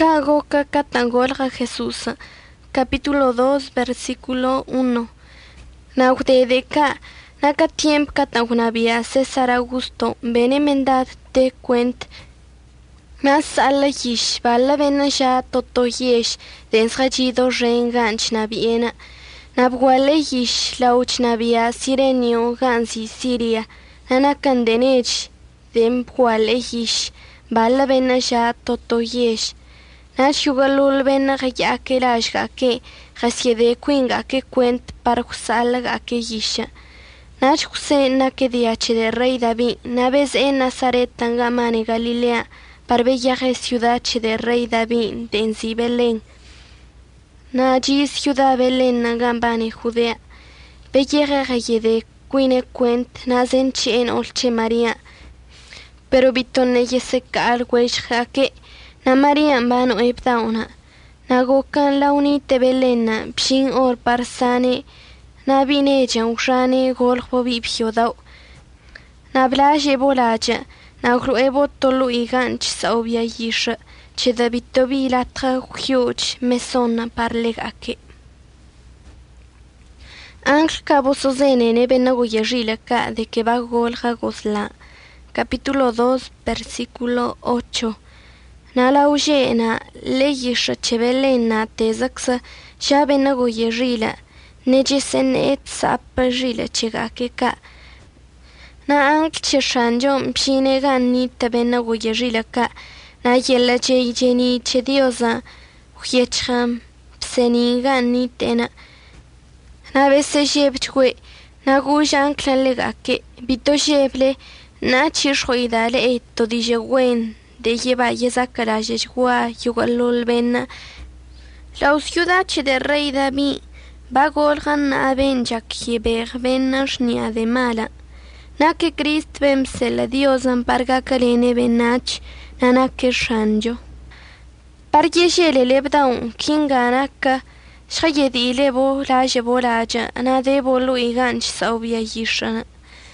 Cagoca catangolga Jesús. Capítulo 2, versículo 1. Naudedeca, naca tiemp catangunavia César Augusto, benemendad te cuent. Nas alla yish, balla vena ja toto yesh, dens rajido renganch naviena. Nabguale yish, lauch navia sirenio gansi Siria, nanacandenech, demguale yish, balla vena ja toto yesh. Nach yugalul vena gayake rashgake, gasiede quingake cuent para gusalaga yisha. Nach José nake diache de rey David, naves en Nazaret tangamane Galilea, para viaje ciudad de rey David, densi Belén. Naji ciudad Belén nagambane Judea. Bellere gayede quine cuent, nazenche en olche María. Pero bitone yeseka alwesh jake, na María vano ebdauna. Nagokan la unite Belena, pshin or parsane, na bineja ushane golpo bibhiodau. Na blaje bolaja, na gruebo tolu iganch sa obia yisha, che da bitobi latra huge mesona parlegake. Angl cabo sozene ne benago yajila ka de que va golja gosla. Capítulo 2, versículo 8. Na la ujena leyisha chevelena tezaksa shabena goyerila nejesen et sapajila chegake ka. Na ank cheshanjom pshine ganni tabena goyerila ka. Na yella che jeni che diosa huyecham pseni ganni tena. Na vese jebchwe na gujan klanlegake bito jeble na chishhoidale etto dijewen. De lleva yesa carajeshua yugalul bena. La ciudad de rey David va golgan a benjak yeber benash ni ademala. Na que Christ vemse la Dios amparga kalene benach nana que shanjo. Pargeshele lebdaun kinganaka shayedi lebo laje bolaja na de bolu iganch saubia yishana.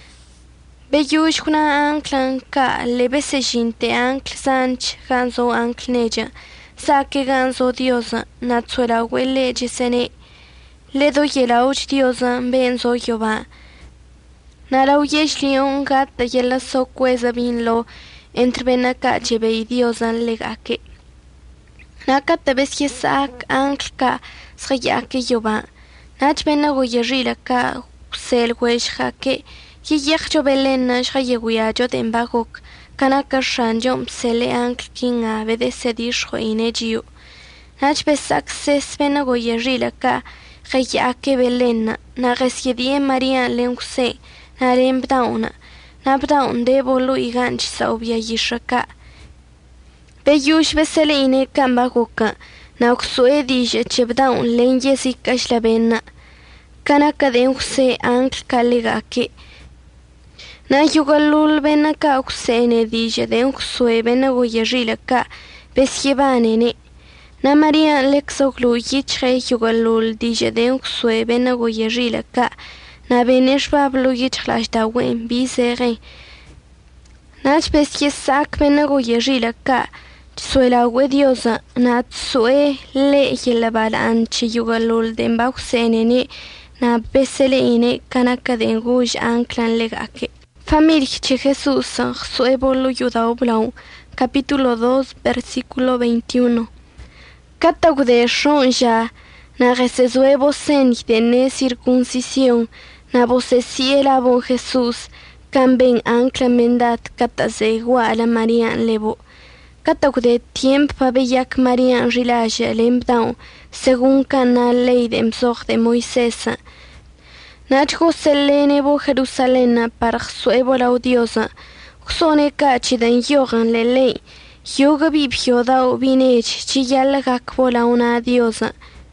Beyush kuna anclan ka lebese jinte ancl sanch ganzo ancl neja. Sake ganzo diosa natsuela huele jesene. Ledo yela uch diosa benzo yoba. Nara uyesh lion gata yela so kweza binlo entre benaka chebe diosa legake. Naka tabes yesak ancl ka srayake yoba. Nach bena goyerila ka sel wesh hake. Yiyekcho Belena shayewuyajo dembagok, kanaka shanjom sele ankl kinga vede sedishro inejiu. Nach besak ses bena goyerila ka, gayake Belena, na resiedie Maria lenkuse, na rembdauna, na bdaun de bolu iganch saubia yishaka. Beyush vesele ine kambagoka, na uksue dije chebdaun len yesika shlabena. Kanaka denkuse ankl kalegake. Na yugalul bena ka uksene dije de uksue bena goyerila ka besjebane ne. Na Maria lexoglu yichre yugalul dije de uksue bena goyerila ka na benesh bablu yichlash da wen bizere. Nach besjesak bena goyerila ka suela we diosa na tsue le yelabala anche yugalul demba uksene ne na besele ine kanaka de nguj anclan legake. Familia de Jesús, Suebolo Yudao Blau, capítulo 2, versículo 21. Cataude shonja, na resesuebo sen de ne circuncisión, na vocesiela bon Jesús, camben ancla mendat catazegua a la María lebo. Cataude tiemp pabeyak María rilaje lembdown, según canal ley de msoj de Moisés. Nachgo selenebo Jerusalena para suebo la odiosa. Xone cachi den yogan le ley. Yoga bibio dao binech chiyala gakvola una diosa.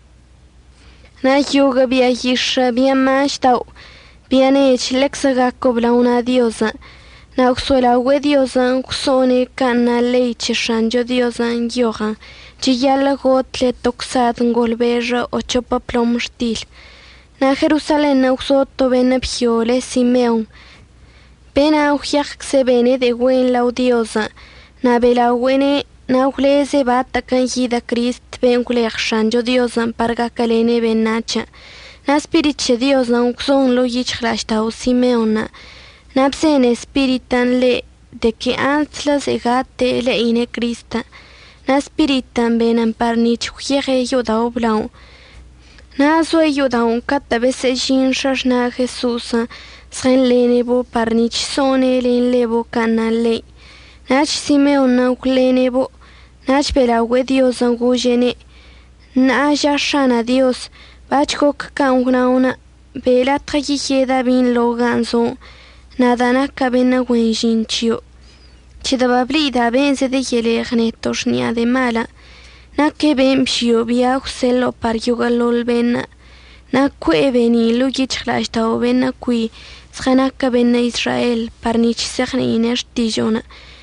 Na yoga bia yisha bia mash dao. Bianech lexa gakobla una diosa. Na uxuela we diosa xone cana ley chishanjo diosa yogan. Chiyala gotle toxad ngolbeja o chopa plomstil. Na Jerusalén auxoto bena pjole Simeon. Bena auxiac se bene de guen laudiosa. na belawene na uglese bata kan yida Christ ben uglexan yo Dios an parga kalene ben nacha. Na spirit che Dios na ukson lo yichlashta o Simeona. Na psen espiritan le de que anslas egate le ine Krista. Na spiritan ben an parnich yere yoda oblau. Na zwe yoda un kata bese jinshash na Jesusa. Sren le nebo parnich sone len lebo kanale. Nach Simeona ukle nebo. Nach belawe Dios an gujene. Na jashana Dios. Bachkok kaungnauna. Bela trajijeda bin loganzo. Nadana cabena wenjinchio. Chidabablida benze de yelegnetos nia de mala. Na que ben pio via uxelo par yugalol bena. Na cueveni lugichlashta o bena qui. Sranaka bena Israel parnich sechne ines tijona.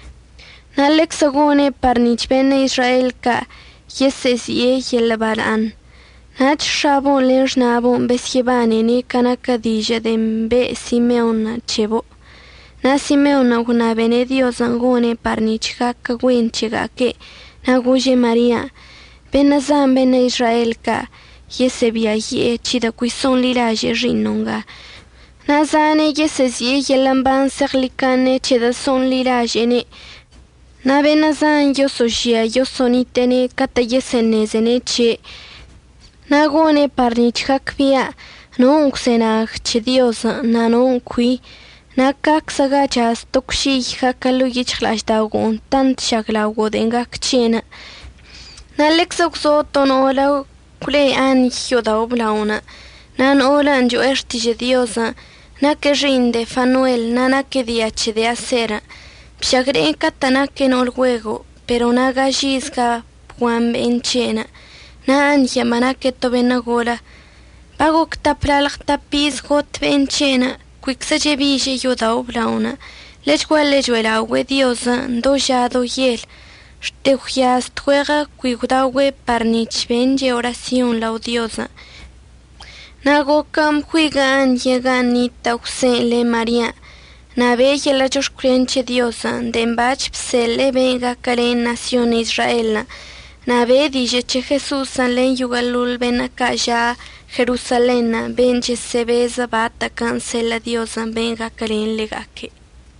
Na lexagone parnich bena Israel ka. Yeses ye yelabaran. Nach shabon lenj nabon besjebane ne kanaka dija dembe Simeona chebo. Na Simeona una bene Dios angone parnichka kagwenchiga ke na guje Maria. Benazan bena Israel ka yesebia ye chida kuison lilaje rinonga. Na zane yesesie yelamban serlikane chida son lilaje ne. Na benazan yosojia yosonitene kata yesenezene che. Nagone parnichakvia, non xenach che Dios na non qui, na kaksagachas tokshi hakaluyichlasdagon tant shaglawgo dengak chena. Na lexoxo tonola kule an hyoda oblauna, nan ola anjo ertije Dios, na que rinde Fanuel, na que diache de acera, pshagre katana que no el juego, pero na gajizga puan benchena. Na anja manake to benagola. Pagok taplalak tapis hot benchena. Quixa jebije yoda oblauna. Lechuela we diosa doja do yel. Steujias tuega cuigudawe parnich benje oración la odiosa. Nagokam juigan llegan ni tauxen le María. Na bella la joscrenche diosa. Dembach psele venga karen nación Israelna. Na ve dije che Jesús alen yugalul ben acá Jerusalena benche se besa bata cancela Diosa venga karen legake.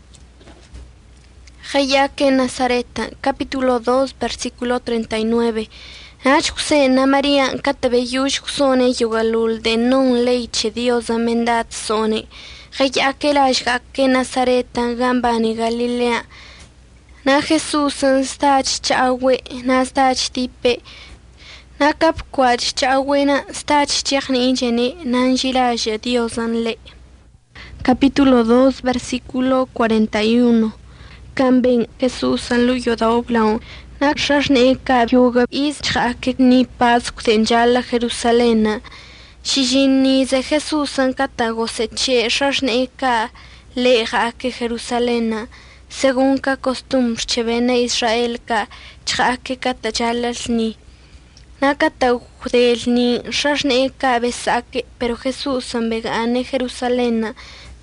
Hayake Nazareta, capítulo 2, versículo 39. Nachusena María katabeyush sone yugalul de non leiche Diosa mendat sone. Hayake lashake Nazareta gambani Galilea. Na Jesús stach chawe na stach tipe na kapkwach chawe na stach chachni jene nanjilaje Dios anle. Capítulo 2 versículo 41. Camben Jesús an luyo da oblao na shashne ka yoga is chake ni pas kutenjala Jerusalena. Shijini ze Jesús an katago seche shashne ka le ke Jerusalena. Según ka costumbre chevene Israel ka chake katachalalni. Na kataudelni shashne ka besake, pero Jesús an vegane Jerusalena.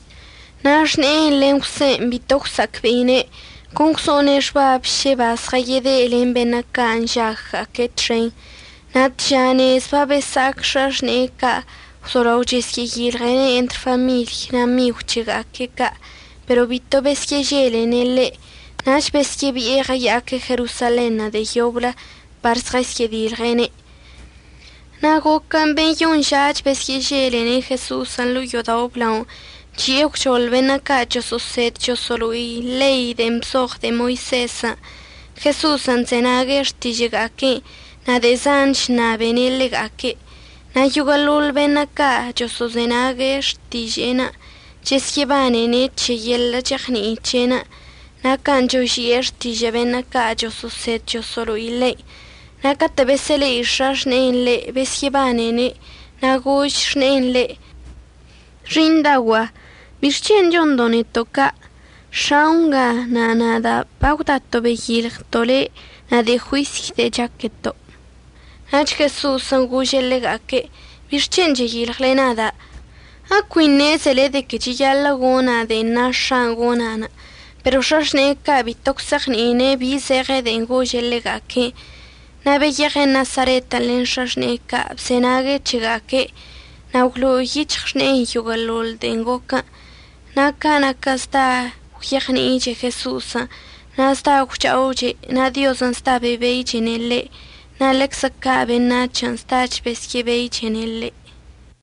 Nashne lense bitoxak vine, kungsone shbab shebas hayede lenbenaka anjaha ketren. Natjane sbabesak shashne ka, soraujeski yilgene entre familia na miuchiga ka. Pero vito besque en el nash besque vieja ya que Jerusalén de Jobla parsres que dirgene. Nago camben yon shach besque en Jesús an luyo da oblau. Chiok cholven acá yo soset yo solo y ley de msoj de Moisés. Jesús an zenager ti llega que na de zanch na benele que na yugalul ven acá yo sozenager ti llena. Cheskebane ne cheyella chachni chena. Na kanjo shier ti jevena kajo soset yo solo ile. Na katabesele ishashne le beskebane ne. Na goshne le. Rindawa. Birchen yondone toka. Shaunga na nada pautato behil tole na de juiz de jaqueto. Nach Jesús anguye legake. Birchen yegil nada. Aquine se le de que chilla lagona de nasha gonana. pero shashneca bitoksagnine bisere de ngoyelegake. Nabeyege Nazareta len shashneka senage chegake. Nauglo yichne yugalol dengoka. Naka sta yagni iche Jesusa. Nasta uchauche na Dios ansta bebe chenelle. Na lexa cabe na chan stach besque be chenelle.